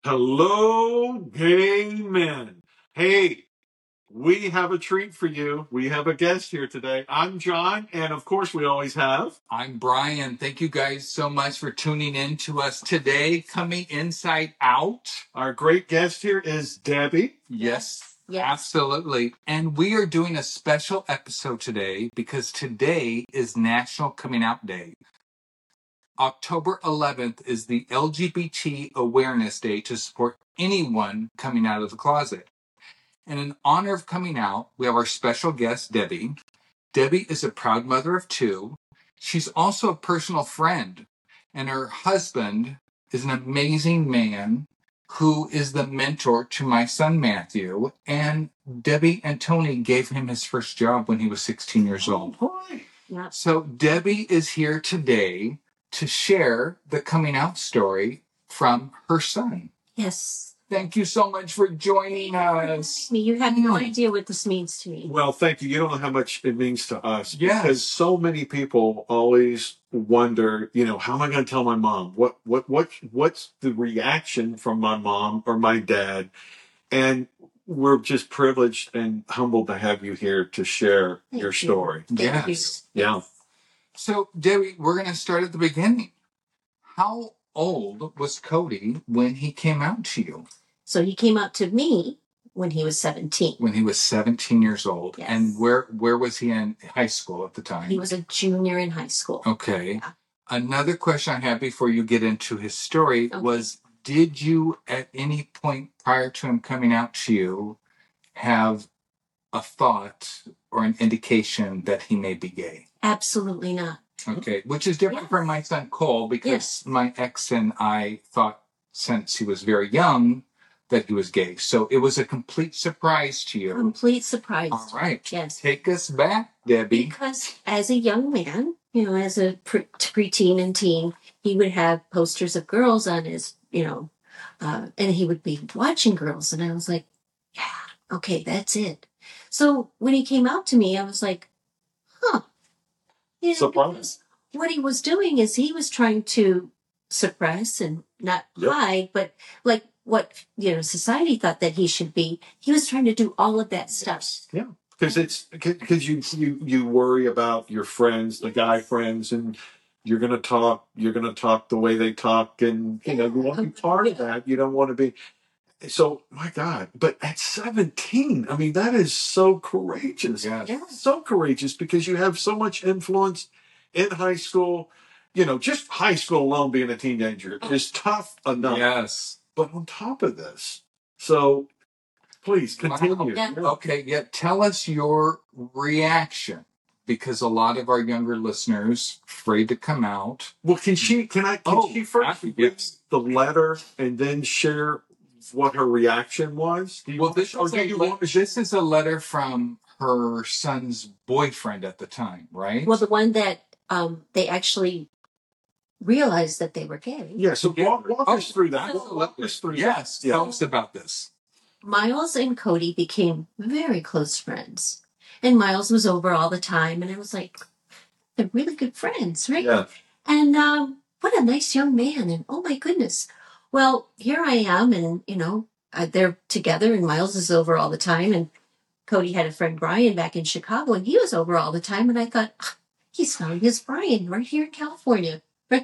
Hello, gay men. Hey, we have a treat for you. We have a guest here today. I'm John, and of course, we always have. I'm Brian. Thank you guys so much for tuning in to us today, coming inside out. Our great guest here is Debbie. Yes, Yes. absolutely. And we are doing a special episode today because today is National Coming Out Day. October 11th is the LGBT Awareness Day to support anyone coming out of the closet. And in honor of coming out, we have our special guest, Debbie. Debbie is a proud mother of two. She's also a personal friend, and her husband is an amazing man who is the mentor to my son, Matthew. And Debbie and Tony gave him his first job when he was 16 years old. Yeah. So Debbie is here today to share the coming out story from her son. Yes. Thank you so much for joining us. You have no idea what this means to me. Well, thank you. You don't know how much it means to us. Yes. Because so many people always wonder, how am I going to tell my mom? What's the reaction from my mom or my dad? And we're just privileged and humbled to have you here to share Thank your you. story. Thank you. Yeah. So, Debbie, we're going to start at the beginning. How old was Cody when he came out to you? So he came out to me when he was 17. When he was 17 years old. Yes. And where was he in high school at the time? He was a junior in high school. Okay. Yeah. Another question I have before you get into his story was, did you at any point prior to him coming out to you have a thought or an indication that he may be gay? Absolutely not. Okay, which is different from my son Cole, because my ex and I thought since he was very young that he was gay. So it was a complete surprise to you. Complete surprise. All right. Yes. Take us back, Debbie. Because as a young man, as a preteen and teen, he would have posters of girls on his, and he would be watching girls. And I was like, yeah, okay, that's it. So when he came out to me, I was like, huh. Surprise. What he was doing is he was trying to suppress and not hide, but like what society thought that he should be. He was trying to do all of that stuff. Yeah, because you worry about your friends, the guy friends, and you're gonna talk the way they talk, and you want to be part of that. You don't want to be. So, my God, but at 17, I mean, that is so courageous. Yes. Yeah. So courageous because you have so much influence in high school. Just high school alone, being a teenager is tough enough. Yes. But on top of this, so please continue. Wow. Yeah. Okay, tell us your reaction, because a lot of our younger listeners afraid to come out. Well, can she first read Yes. the letter and then share what her reaction was? This is a letter from her son's boyfriend at the time, right? Well, the one that they actually realized that they were gay. Yeah, so walk us through that. Walk us through Yes, that. tell us about this. Miles and Cody became very close friends. And Miles was over all the time. And I was like, they're really good friends, right? Yeah. And what a nice young man. And oh my goodness. Well, here I am. And, they're together and Miles is over all the time. And Cody had a friend, Brian, back in Chicago. And he was over all the time. And I thought, he's found his Brian right here in California. Right?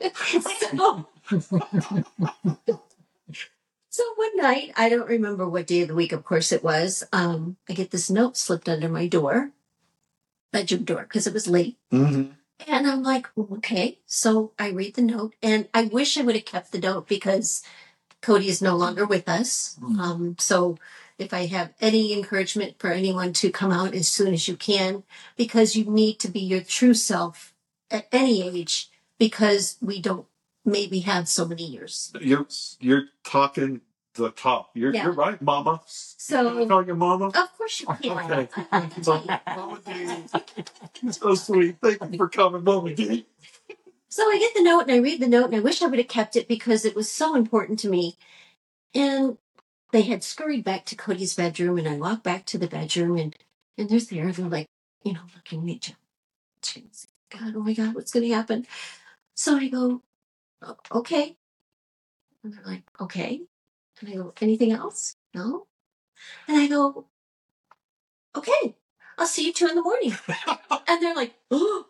So one night, I don't remember what day of the week, of course it was, I get this note slipped under my bedroom door, because it was late. Mm-hmm. And I'm like, okay. So I read the note, and I wish I would have kept the note because Cody is no longer with us. So if I have any encouragement for anyone to come out as soon as you can, because you need to be your true self at any age, because we don't maybe have so many years. You're talking the talk. You're right, Mama. So Can I call you Mama? of course you can. Okay. Mama D. So sweet. Thank you for coming, Mama D. So I get the note and I read the note, and I wish I would have kept it because it was so important to me. And they had scurried back to Cody's bedroom, and I walked back to the bedroom, and they're there. They're like, looking at each other. God, oh my God, what's going to happen? So I go, okay. And they're like, okay. And I go, anything else? No. And I go, okay, I'll see you 2 a.m. And they're like, oh.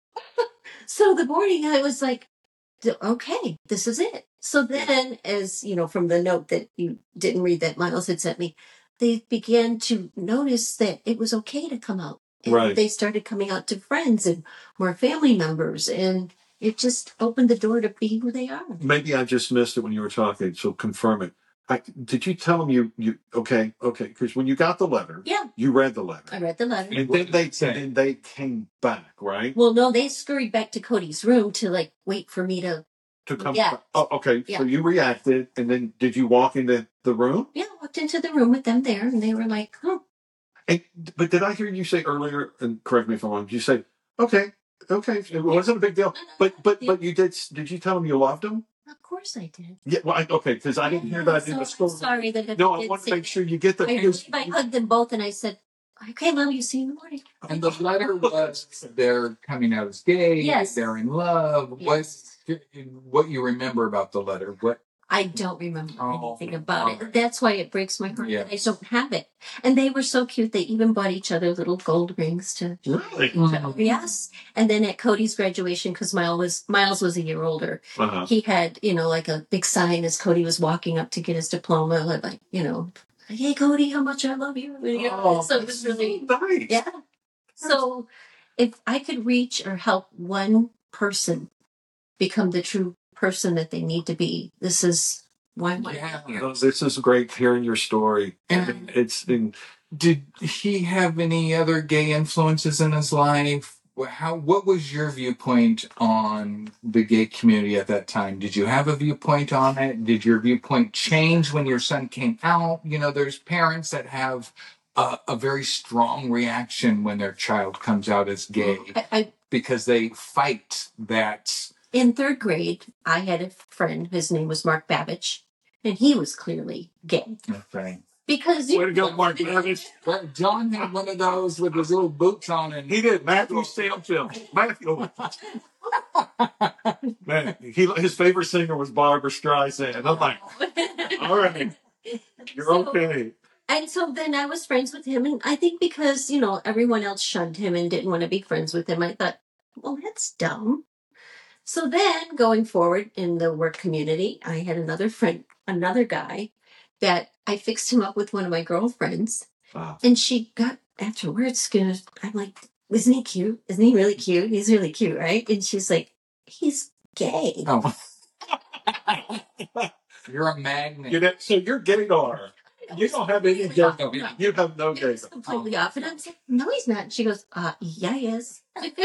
So the morning I was like, okay, this is it. So then, as you know, from the note that you didn't read that Miles had sent me, they began to notice that it was okay to come out. And Right. they started coming out to friends and more family members. And it just opened the door to be who they are. Maybe I just missed it when you were talking, so confirm it. Did you tell them you okay? Because when you got the letter, Yeah, you read the letter, I read the letter. and then they came back, right? Well, no, they scurried back to Cody's room to like wait for me to come. Yeah. Back. Oh, okay. Yeah. So you reacted, and then did you walk into the room? Yeah, I walked into the room with them there, and they were like, "Oh." But did I hear you say earlier? And correct me if I'm wrong. You say, "Okay, it wasn't a big deal." But you did. Did you tell them you loved them? Of course I did. Yeah. Well, okay, because I didn't hear that in the school. Sorry that No, I want to make sure you get the. I hugged them both, and I said, "Okay, love you. See you in the morning." And the letter was they're coming out as gay. Yes. They're in love. Yes. What you remember about the letter? What? I don't remember anything about all it. right. That's why it breaks my heart that I Yes. don't have it. And they were so cute. They even bought each other little gold rings to. Really? Yes. And then at Cody's graduation, because Miles was a year older, Uh-huh. he had, like a big sign as Cody was walking up to get his diploma, like, hey, Cody, how much I love you. So it was really nice. Yeah. So if I could reach or help one person become the true person that they need to be, this is why I'm No, this is great hearing your story. And And did he have any other gay influences in his life? What was your viewpoint on the gay community at that time? Did you have a viewpoint on it? Did your viewpoint change when your son came out? There's parents that have a very strong reaction when their child comes out as gay because they fight that. In 3rd grade, I had a friend, his name was Mark Babbage, and he was clearly gay. Okay. Because way to go, Mark Babbage. John had one of those with his little boots on, and He did. Matthew Stanfield. Matthew. Man, his favorite singer was Barbara Streisand. I'm like, all right, you're okay. And so then I was friends with him, and I think because, everyone else shunned him and didn't want to be friends with him, I thought, well, that's dumb. So then going forward in the work community, I had another friend, another guy, that I fixed him up with one of my girlfriends. Wow. And she got afterwards, I'm like, isn't he cute? Isn't he really cute? He's really cute, right? And she's like, he's gay. Oh. You're a magnet. So you're gay or you don't have any gay. You have no gay. It's completely off. And I'm like, no, he's not. And she goes, yeah, he is.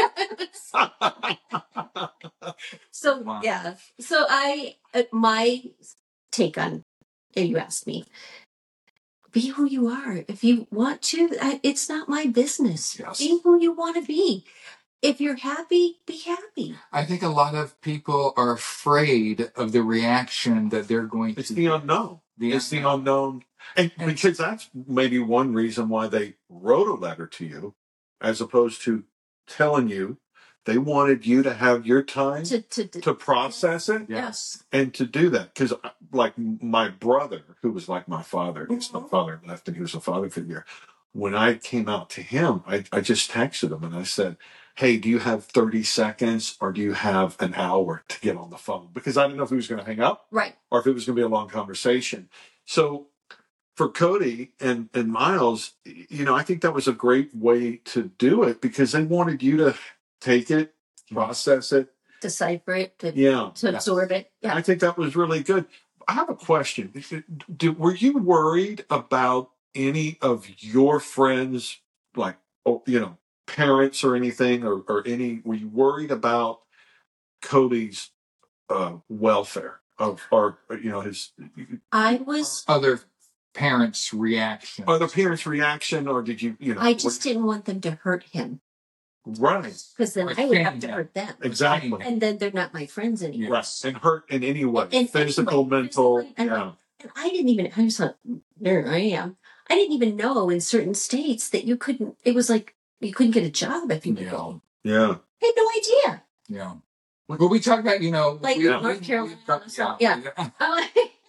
So, Wow. yeah. So my take on, you asked me, be who you are. If you want to, it's not my business. Yes. Be who you want to be. If you're happy, be happy. I think a lot of people are afraid of the reaction that they're going to. It's the unknown. It's the unknown. And because that's maybe one reason why they wrote a letter to you, as opposed to telling you. They wanted you to have your time to process it. Yes. And to do that. Because like my brother, who was like my father, his father left and he was a father figure. When I came out to him, I just texted him and I said, hey, do you have 30 seconds or do you have an hour to get on the phone? Because I didn't know if he was going to hang up. Right. Or if it was going to be a long conversation. So for Cody and Miles, I think that was a great way to do it because they wanted you to take it, process it, decipher it, to absorb it. Yeah. I think that was really good. I have a question. Were you worried about any of your friends, like, parents or anything, or any? Were you worried about Cody's welfare or his? I was other parents' reaction. Other parents' reaction, or did you? I just didn't want them to hurt him. Right. Because then I would have to hurt them. Exactly. And then they're not my friends anymore. Right. And hurt in any way. And physical, mental. And I didn't even, I just thought, there I am. I didn't even know in certain states that you couldn't, it was like, you couldn't get a job if you were gay. Yeah. I had no idea. Yeah. Well, we talk about, like North Carolina. Yeah.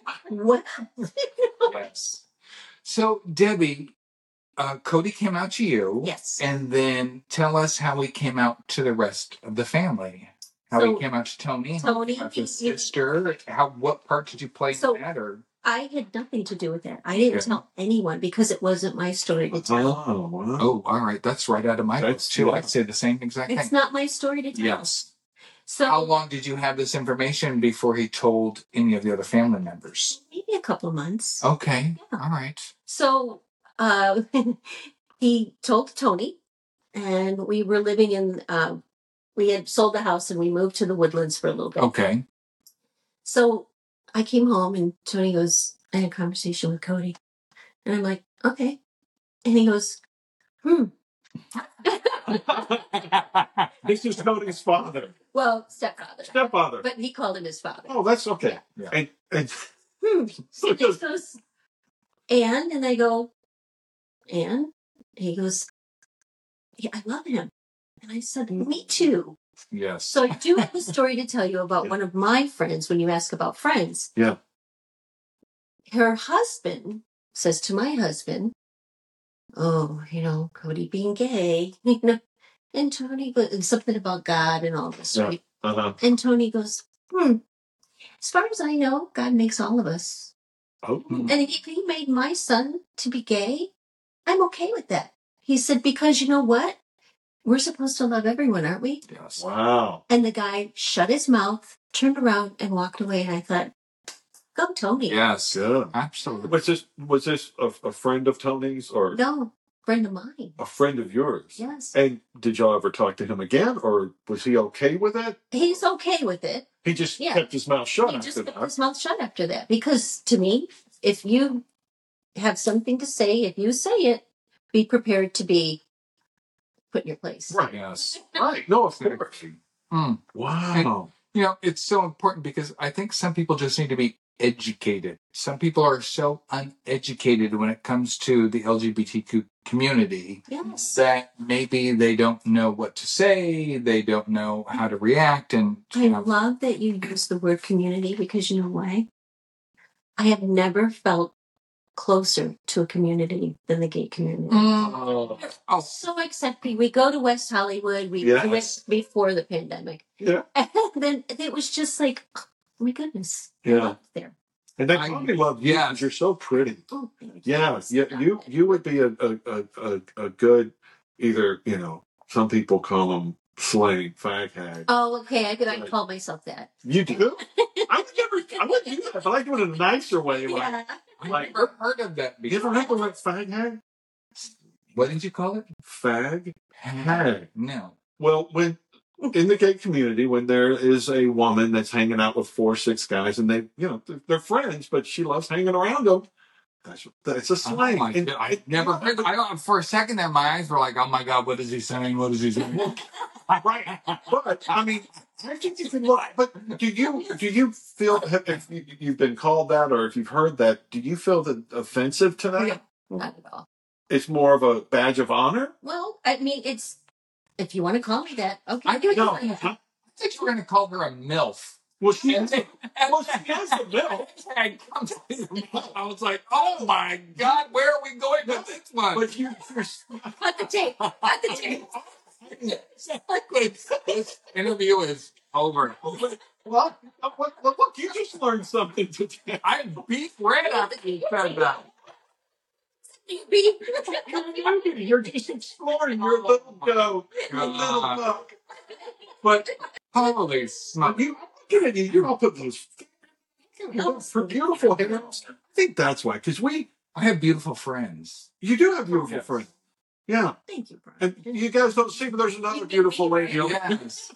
What? Yes. So, Debbie, Cody came out to you. Yes. And then tell us how he came out to the rest of the family. How So, he came out to Tony. Tony, His sister. What part did you play in that? Or I had nothing to do with that. I didn't tell anyone because it wasn't my story to tell. Oh, wow. Oh, all right. That's right out of my book, too. I'd say the same exact thing. It's not my story to tell. Yes. So how long did you have this information before he told any of the other family members? Maybe a couple of months. Okay. Yeah. All right. So he told Tony, and we were living in, we had sold the house and we moved to the Woodlands for a little bit. Okay. So I came home and Tony goes, I had a conversation with Cody. And I'm like, okay. And he goes, This is Cody's father. Well, stepfather. Stepfather. But he called him his father. Oh, that's okay. Yeah. And So he goes, and I go, and he goes, yeah, I love him. And I said, me too. Yes. So I do have a story to tell you about one of my friends when you ask about friends. Yeah. Her husband says to my husband, oh, Cody being gay, and Tony goes, something about God and all this, right? Uh-huh. And Tony goes, as far as I know, God makes all of us. Oh. And if he made my son to be gay, I'm okay with that. He said, because you know what? We're supposed to love everyone, aren't we? Yes. Wow. And the guy shut his mouth, turned around, and walked away. And I thought, go Tony. Yes. Good. Absolutely. Was this a friend of Tony's or No, friend of mine. a friend of yours? Yes. And did y'all ever talk to him again, or was he okay with it? He's okay with it. He just kept his mouth shut. He just kept his mouth shut after that. Because to me, if you have something to say, if you say it, be prepared to be put in your place. Right. Yes. Right. No, of course. Mm. Wow. And, it's so important because I think some people just need to be educated. Some people are so uneducated when it comes to the LGBTQ community that maybe they don't know what to say, they don't know how to react. And I love that you use the word community because you know why? I have never felt closer to a community than the gay community. So accepting. We go to West Hollywood. We went before the pandemic. Yeah. And then it was just like, oh my goodness. Yeah. I loved there. And they probably love you because you're so pretty. Oh, thank you. You would be a good either, some people call them slang, fag hag. Oh, okay. I call myself that. You do? I would do that, but I do it in a nicer way. Yeah. I've never heard of that before. You ever heard the word fag hag? What did you call it? Fag hag. No. Well, when in the gay community, when there is a woman that's hanging out with 4 or 6 guys, and they, they're friends, but she loves hanging around them. That's a slang. I never heard. For a second there, my eyes were like, "Oh my God, what is he saying? What is he saying?" Right, but I mean, I think you can look. But do you feel if you've been called that, or if you've heard that, do you feel that offensive to that? Yeah, not at all. It's more of a badge of honor. Well, I mean, it's if you want to call me that, okay. I thought you were going to call her a MILF. Well, she has the MILF. I was like, oh my God, where are we going with this one? But you're Cut the tape. Cut the tape. Exactly. This interview is over. Well, look, you just learned something today. I beat red after you said that. You're just exploring your little go. Your little book. But holy smoke. You're all putting those for beautiful hands. I think that's why, because I have beautiful friends. You do have beautiful friends. Yeah. Thank you, Brian. And you guys don't see, but there's another beautiful lady. Yes.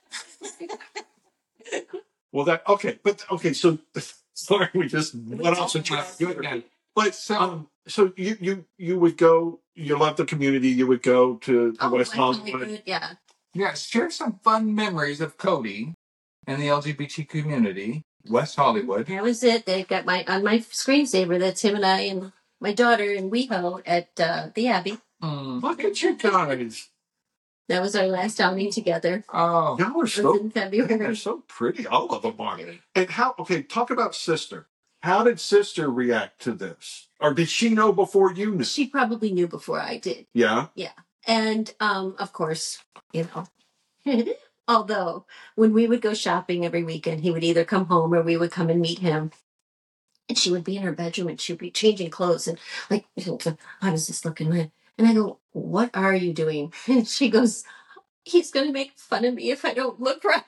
Well, so sorry, we just went off the track. But so you would go. You love the community. You would go to West Hollywood. Yeah. Yeah. Share some fun memories of Cody and the LGBT community, West Hollywood. That was it. They got on my screensaver. That's him and I and my daughter in WeHo at the Abbey. Look at you guys. That was our last outing together. Oh, y'all are in February. They're so pretty. All of them are. And how? Okay, talk about sister. How did sister react to this? Or did she know before you knew? She probably knew before I did. Yeah. Yeah. And of course, although when we would go shopping every weekend, he would either come home or we would come and meet him. And she would be in her bedroom and she'd be changing clothes and like, how does this look? And I go, what are you doing? And she goes, he's going to make fun of me if I don't look right.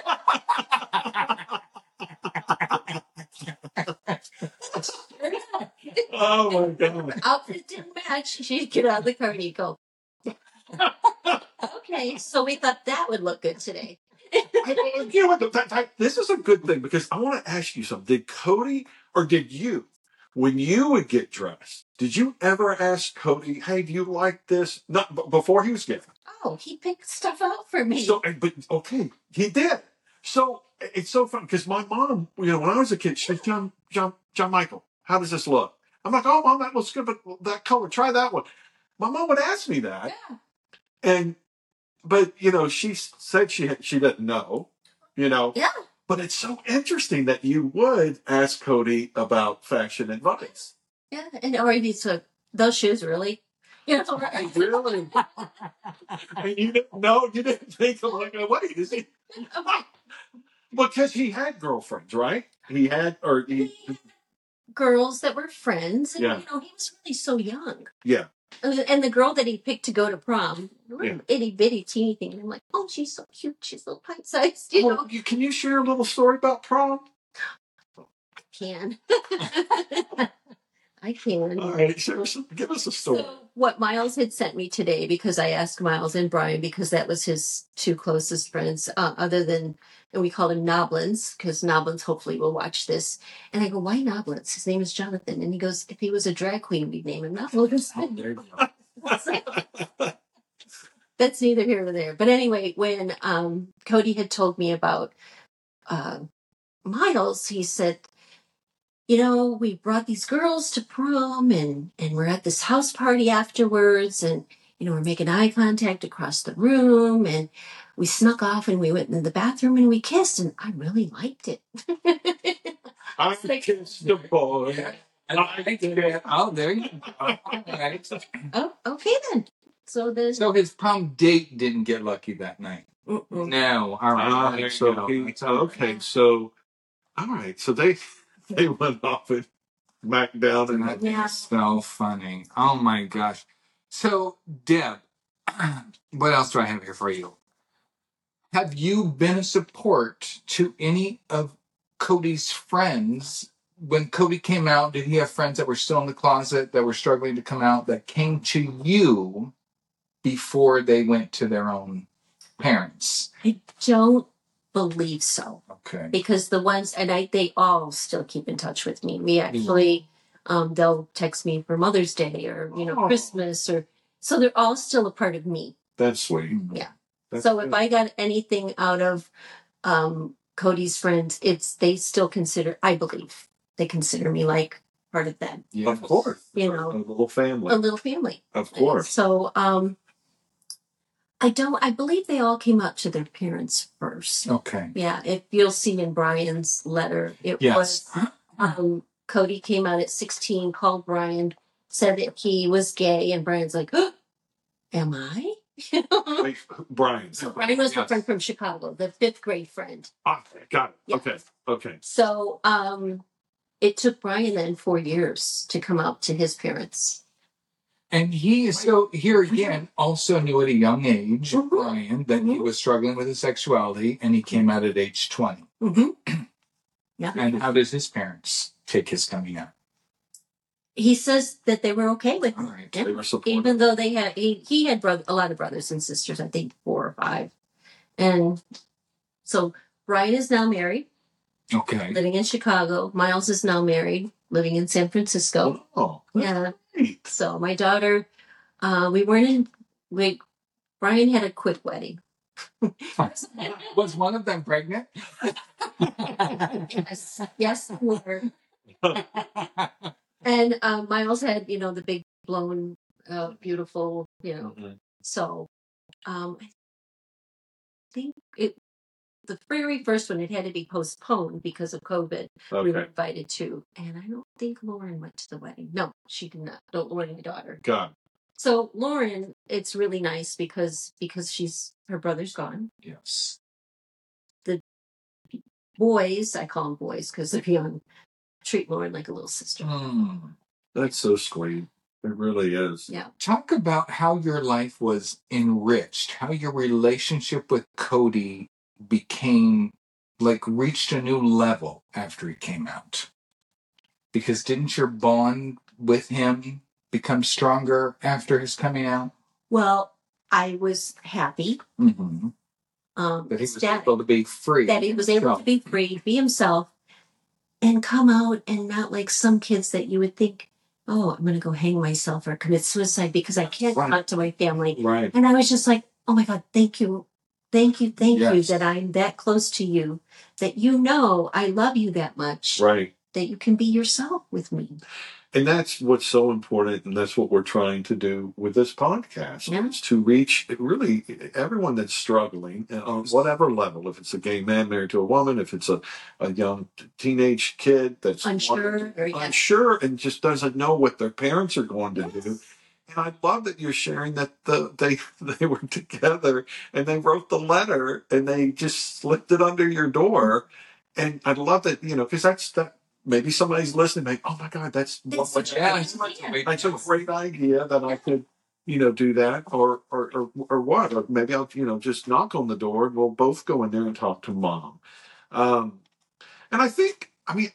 Oh my God. Outfit didn't match. She'd get out of the car and he'd go, okay, so we thought that would look good today. You know what? This is a good thing because I want to ask you something. Did Cody or did you, when you would get dressed, did you ever ask Cody, "Hey, do you like this?" Not before he was getting. Oh, he picked stuff out for me. So, but okay, he did. So it's so fun because my mom, when I was a kid, she said, John Michael, how does this look? I'm like, oh, mom, that looks good, but that color, try that one. My mom would ask me that, and but she said she didn't know, Yeah. But it's so interesting that you would ask Cody about fashion advice. Yeah, and or he took those shoes, really? Right? Really? And you didn't know, you didn't think, I'm like, wait, is he? Because he had girlfriends, right? He had girls that were friends, and Yeah. he was really so young. Yeah. And the girl that he picked to go to prom, Yeah. itty bitty teeny thing. I'm like, oh, she's so cute. She's a little pint sized. Can you share a little story about prom? Can. I can. All right, give us a story. So what Miles had sent me today, because I asked Miles and Brian, because that was his two closest friends, other than, and we called him Noblins, because Noblins hopefully will watch this. And I go, why Noblins? His name is Jonathan. And he goes, if he was a drag queen, we'd name him Noblins. Oh, there you go. That's neither here nor there. But anyway, when Cody had told me about Miles, he said, we brought these girls to prom and we're at this house party afterwards and, we're making eye contact across the room and we snuck off and we went into the bathroom and we kissed and I really liked it. I kissed the boy. Oh, there you go. All right. Oh, okay then. So his prom date didn't get lucky that night. Mm-mm. No. All right. Okay. So, all right. So they went off and smacked down and That's so funny. Oh my gosh. So, Deb, what else do I have here for you? Have you been a support to any of Cody's friends? When Cody came out, did he have friends that were still in the closet that were struggling to come out that came to you before they went to their own parents? I don't believe so. Okay. Because the ones, and they all still keep in touch with me. We actually, they'll text me for Mother's Day or, Christmas so they're all still a part of me. That's sweet. Yeah. That's so good. If I got anything out of Cody's friends, they still I believe they consider me like part of them. Yes. Of course. A little family. A little family. Of course. So, I believe they all came out to their parents first. Okay. Yeah, if you'll see in Brian's letter, it was Cody came out at 16, called Brian, said that he was gay, and Brian's like, oh, am I? Wait, Brian. So Brian was a friend from Chicago, the 5th grade friend. Got it. Yeah. Okay. So it took Brian then 4 years to come out to his parents. And he is so here again, also knew at a young age, Brian, that he was struggling with his sexuality, and he came out at age 20. Mm-hmm. Yeah. And how does his parents take his coming out? He says that they were okay with it. All right. Yeah. They were supportive. Even though they had, he had a lot of brothers and sisters, I think 4 or 5. And so Brian is now married. Okay. Living in Chicago. Miles is now married, living in San Francisco. Oh, yeah. Great. So my daughter, Brian had a quick wedding. Was one of them pregnant? Yes, we were. And Miles had, the big blown, beautiful, So I think the very first one, it had to be postponed because of COVID. We were Okay. invited to, and I don't think Lauren went to the wedding. No, she did not. Don't Lauren, my daughter. God. So Lauren, it's really nice because her brother's gone. Yes. The boys, I call them boys because they're young, treat Lauren like a little sister. That's so sweet. It really is. Yeah. Talk about how your life was enriched, how your relationship with Cody reached a new level after he came out. Because didn't your bond with him become stronger after his coming out? Well, I was happy. Mm-hmm. That he was able to be free. That he was able to be free, be himself, and come out and not like some kids that you would think, oh, I'm going to go hang myself or commit suicide because I can't talk to my family. Right. And I was just like, oh my God, thank you. Thank you that I'm that close to you, that I love you that much. Right. That you can be yourself with me. And that's what's so important, and that's what we're trying to do with this podcast, Yeah. is to reach really everyone that's struggling on whatever level. If it's a gay man married to a woman, if it's a young teenage kid that's unsure and just doesn't know what their parents are going to do. And I love that you're sharing that they were together and they wrote the letter and they just slipped it under your door. And I love that, because that. Maybe somebody's listening, like, oh my God, that's a great idea that I could, do that, or what, or maybe I'll, just knock on the door and we'll both go in there and talk to mom. And I think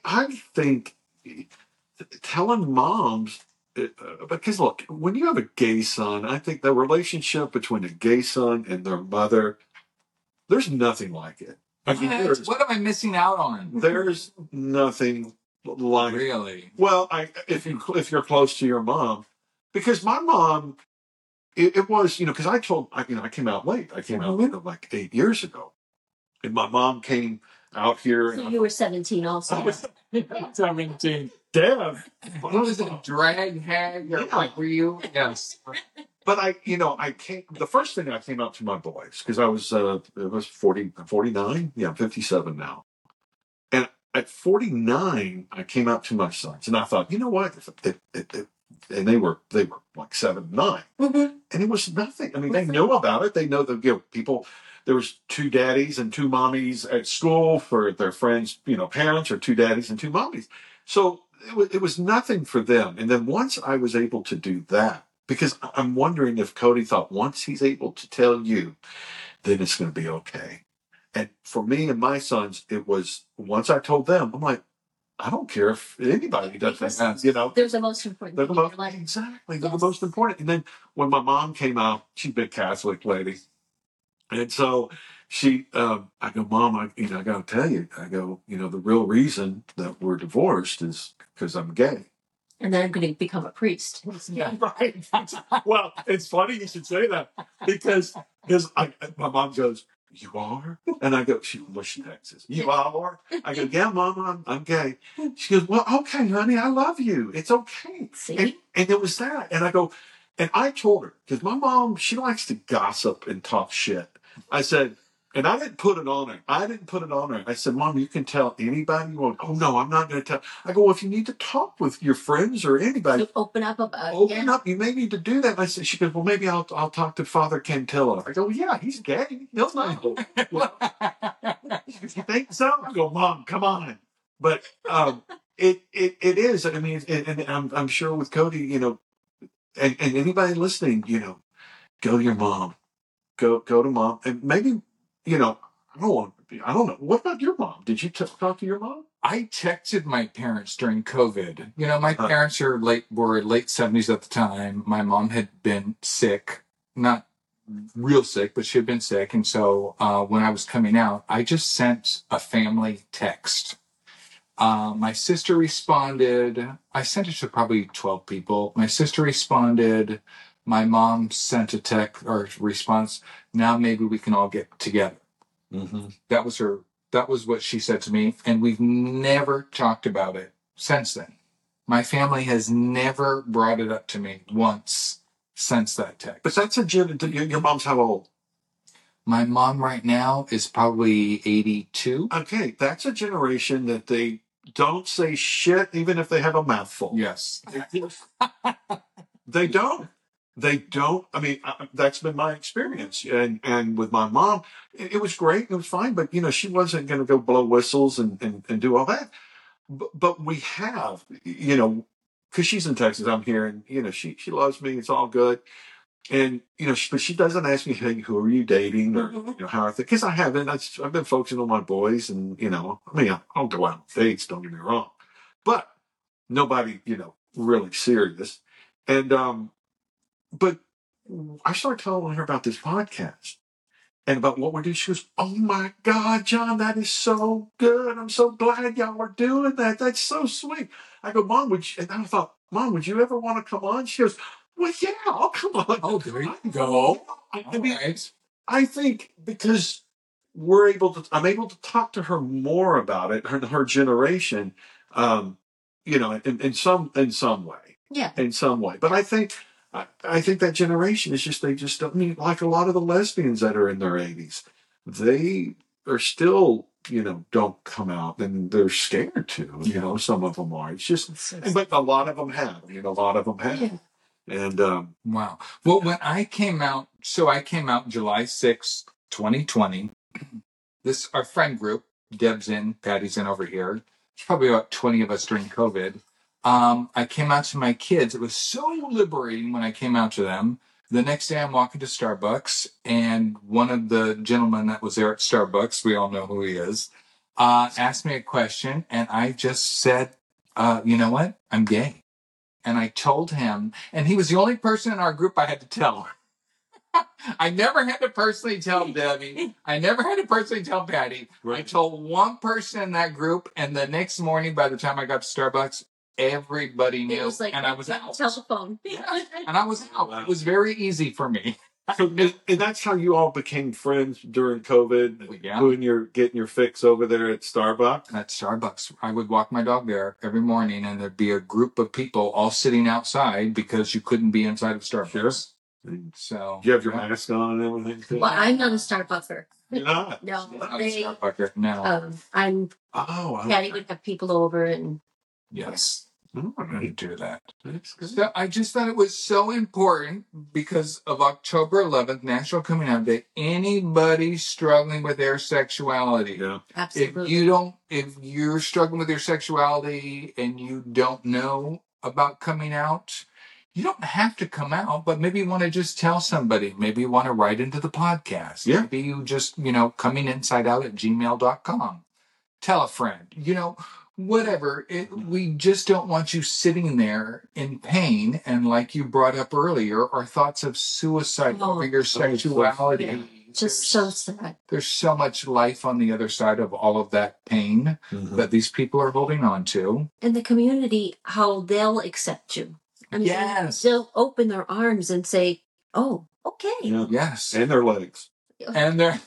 telling moms, because look, when you have a gay son, I think the relationship between a gay son and their mother, there's nothing like it. What am I missing out on? There's nothing like really. Well, if you're close to your mom, because my mom, it was because I came out late. I came out like 8 years ago, and my mom came out here. So you were 17 also. I was 17. Damn. Was it a drag hag? Were you? Yes. But I came. The first thing I came out to my boys because I was it was 49. Yeah, I'm 57 now. And at 49, I came out to my sons, and I thought, you know what? And they were like 7, 9, and it was nothing. I mean, they knew about it. They know that people. There was 2 daddies and 2 mommies at school for their friends, parents, or 2 daddies and 2 mommies. So it was nothing for them. And then once I was able to do that. Because I'm wondering if Cody thought once he's able to tell you, then it's going to be okay. And for me and my sons, it was once I told them, I'm like, I don't care if anybody does that. They're the most important. Exactly. They're the most important. And then when my mom came out, she's a big Catholic lady. And so I go, Mom, I got to tell you, I go, the real reason that we're divorced is because I'm gay. And then I'm going to become a priest. Yeah, right. Well, it's funny you should say that because my mom goes, you are? And I go, she Texas. You are? I go, yeah, Mom, I'm gay. She goes, well, okay, honey, I love you. It's okay. See? And it was that. And I go, and I told her, because my mom, she likes to gossip and talk shit. I said, and I didn't put it on her. I said, Mom, you can tell anybody you want. Oh, no, I'm not going to tell. I go, well, if you need to talk with your friends or anybody. So open up about it. Open up. You may need to do that. And I said, she goes, well, maybe I'll talk to Father Cantilla. I go, well, yeah, he's gay. He'll know. You think so? I go, Mom, come on. But it is. I mean, and I'm sure with Cody, and anybody listening, go to your mom. Go to mom. And maybe, I don't know. What about your mom? Did you talk to your mom? I texted my parents during COVID. My parents were late 70s at the time. My mom had been sick, not real sick, but she had been sick. And so when I was coming out, I just sent a family text. My sister responded. I sent it to probably 12 people. My sister responded. My mom sent a text or response. Now maybe we can all get together. Mm-hmm. That was what she said to me. And we've never talked about it since then. My family has never brought it up to me once since that text. But that's your mom's how old? My mom right now is probably 82. Okay, that's a generation that they don't say shit even if they have a mouthful. Yes. They don't. They don't. I mean, that's been my experience. And with my mom, it was great. It was fine. But, she wasn't going to go blow whistles and do all that. But we have, because she's in Texas, I'm here, and, she loves me. It's all good. And, but she doesn't ask me, hey, who are you dating? Or, how are things? Because I haven't. I've been focusing on my boys. And, I'll go out on dates, don't get me wrong. But nobody, really serious. And, but I started telling her about this podcast and about what we're doing. She goes, oh my God, John, that is so good. I'm so glad y'all are doing that. That's so sweet. I go, Mom, and I thought, Mom, would you ever want to come on? She goes, well, yeah, I'll come on. Oh, there you go. I mean, I think because I'm able to talk to her more about it, her generation, in some way. Yeah. In some way. But I think that generation is just, they just don't mean, like a lot of the lesbians that are in their 80s. They are still, don't come out, and they're scared to, some of them are. It's just, but a lot of them have, a lot of them have. Yeah. And, wow. Well, when I came out July 6th, 2020. Our friend group, Deb's in, Patty's in over here. There's probably about 20 of us during COVID. I came out to my kids. It was so liberating when I came out to them. The next day I'm walking to Starbucks, and one of the gentlemen that was there at Starbucks, we all know who he is, asked me a question, and I just said, you know what? I'm gay. And I told him, and he was the only person in our group I had to tell. I never had to personally tell Debbie. I never had to personally tell Patty. Right. I told one person in that group, and the next morning, by the time I got to Starbucks, everybody knew. It was like, and I was out. Telephone. Yeah. And I was out. Wow. It was very easy for me. So, and that's how you all became friends during COVID? Yeah. When you're getting your fix over there at Starbucks? At Starbucks. I would walk my dog there every morning, and there'd be a group of people all sitting outside because you couldn't be inside of Starbucks. Sure. So you have your mask on and everything? Well, I'm not a Starbucker. You're not? No. Starbucker. No. I'm Patty Okay. would have people over, and yes. I'm going to do that. That's good. So I just thought it was so important because of October 11th, National Coming Out Day. Anybody struggling with their sexuality. Yeah. Absolutely. If you're struggling with your sexuality and you don't know about coming out, you don't have to come out, but maybe you want to just tell somebody. Maybe you want to write into the podcast. Yeah. Maybe you just, cominginsideout@gmail.com. Tell a friend, whatever. We just don't want you sitting there in pain. And like you brought up earlier, our thoughts of suicide over your sexuality. Yeah. Just so sad. There's so much life on the other side of all of that pain that these people are holding on to. And the community, how they'll accept you. I mean, yes. They'll open their arms and say, oh, okay. Yeah. Yes. And their legs. And their...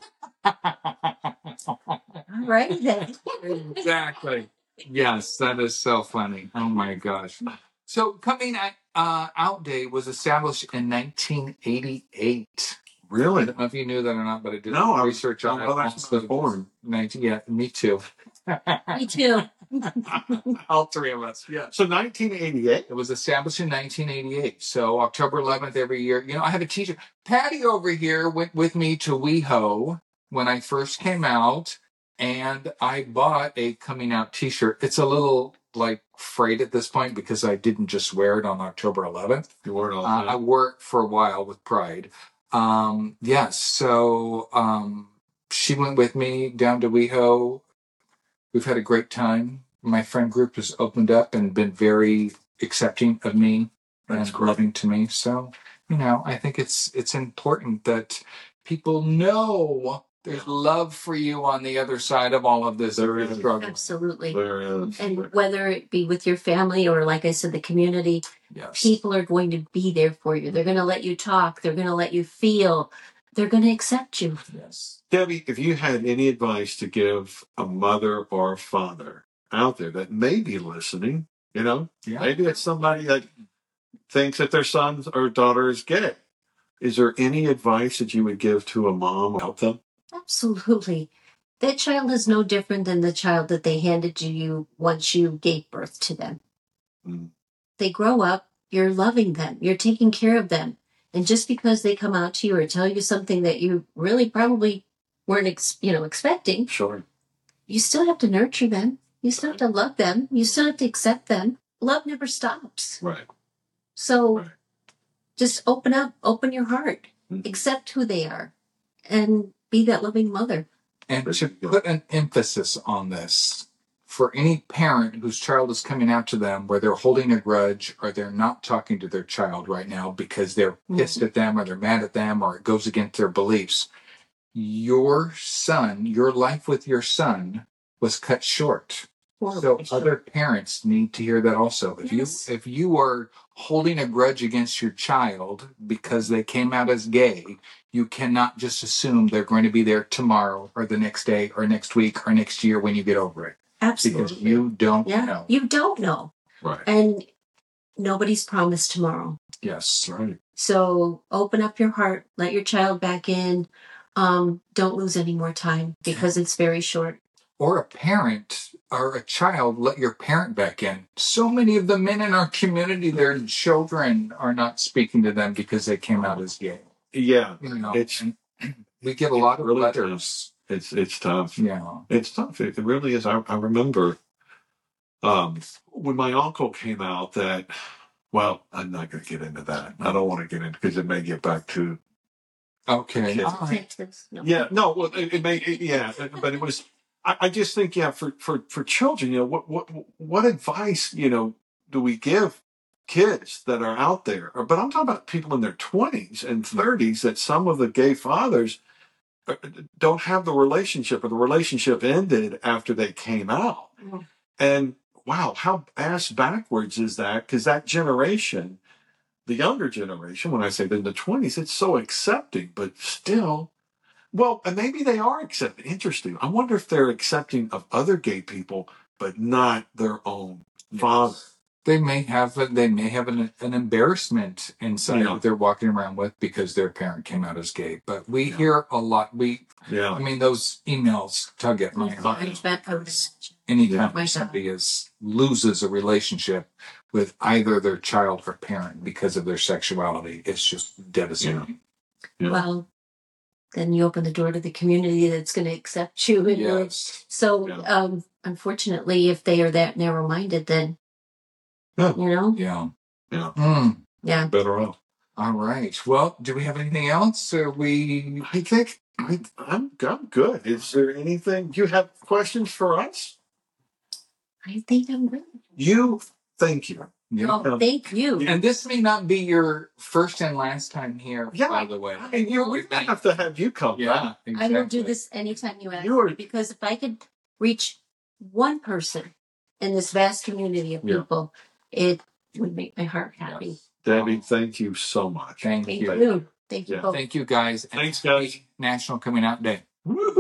All right then. Exactly. Yes, that is so funny. Oh my gosh. So Coming Out Day was established in 1988. Really? I don't know if you knew that or not, but I did research on it. Well, that's born. 19, yeah, me too. Me too. All three of us. Yeah. So 1988. It was established in 1988. So October 11th every year. I have a teacher. Patty over here went with me to WeHo when I first came out, and I bought a coming out t-shirt. It's a little frayed at this point because I didn't just wear it on October 11th. You wore it all the time. I wore it for a while with pride. Yes. So she went with me down to WeHo. We've had a great time. My friend group has opened up and been very accepting of me and loving to me. So, I think it's important that people know there's love for you on the other side of all of this struggle. Absolutely. There is. And whether it be with your family or, like I said, the community, yes. People are going to be there for you. They're going to let you talk. They're going to let you feel. They're going to accept you. Yes. Debbie, if you had any advice to give a mother or a father out there that may be listening, maybe it's somebody that thinks that their son or daughter is gay. Is there any advice that you would give to a mom about them? Absolutely. That child is no different than the child that they handed to you once you gave birth to them. Mm. They grow up, you're loving them, you're taking care of them. And just because they come out to you or tell you something that you really probably weren't expecting, Sure. you still have to nurture them. You still have to love them. You still have to accept them. Love never stops. Right. So Right. just open up, open your heart, accept who they are, and be that loving mother. And to put an emphasis on this, for any parent whose child is coming out to them where they're holding a grudge or they're not talking to their child right now because they're pissed at them or they're mad at them or it goes against their beliefs, your son, your life with your son was cut short. So other parents need to hear that also. If you are holding a grudge against your child because they came out as gay, you cannot just assume they're going to be there tomorrow or the next day or next week or next year when you get over it. Absolutely. Because you don't know. You don't know. Right. And nobody's promised tomorrow. Yes. Right. So open up your heart, let your child back in. Don't lose any more time because it's very short. Or a parent or a child, let your parent back in. So many of the men in our community, their children are not speaking to them because they came out as gay. Yeah. It's we get a lot of really letters. Tough. It's tough. Yeah. It's tough. It really is. I remember when my uncle came out that, well, I'm not going to get into that. I don't want to get into because it may get back to. Okay. All right. No. Yeah. No. Well, it may. Yeah. But it was. I just think, for children, what advice, do we give kids that are out there? But I'm talking about people in their 20s and 30s that some of the gay fathers don't have the relationship, or the relationship ended after they came out. Mm-hmm. And wow, how ass backwards is that? Because that generation, the younger generation, when I say in the 20s, it's so accepting, but still. Well, and maybe they are accepting. Interesting. I wonder if they're accepting of other gay people, but not their own father. They may have an embarrassment inside that they're walking around with because their parent came out as gay. But we hear a lot. I mean, those emails tug at my heart. Anytime somebody loses a relationship with either their child or parent because of their sexuality, it's just devastating. Yeah. Well, then you open the door to the community that's going to accept you. Yes. So, unfortunately, if they are that narrow-minded, then, Yeah. Yeah. Yeah. Yeah. Better off. All right. Well, do we have anything else? I think I'm good. Is there anything? You have questions for us? I think I'm good. Thank you. Yeah. Oh, thank you. And this may not be your first and last time here, by the way. And we have to have you come back. Exactly. I will do this anytime you ask me, because if I could reach one person in this vast community of people, it would make my heart happy. Yes. Debbie, thank you so much. Thank you. Thank you both. Thank you, guys. Thanks, guys. National Coming Out Day. Woo-hoo.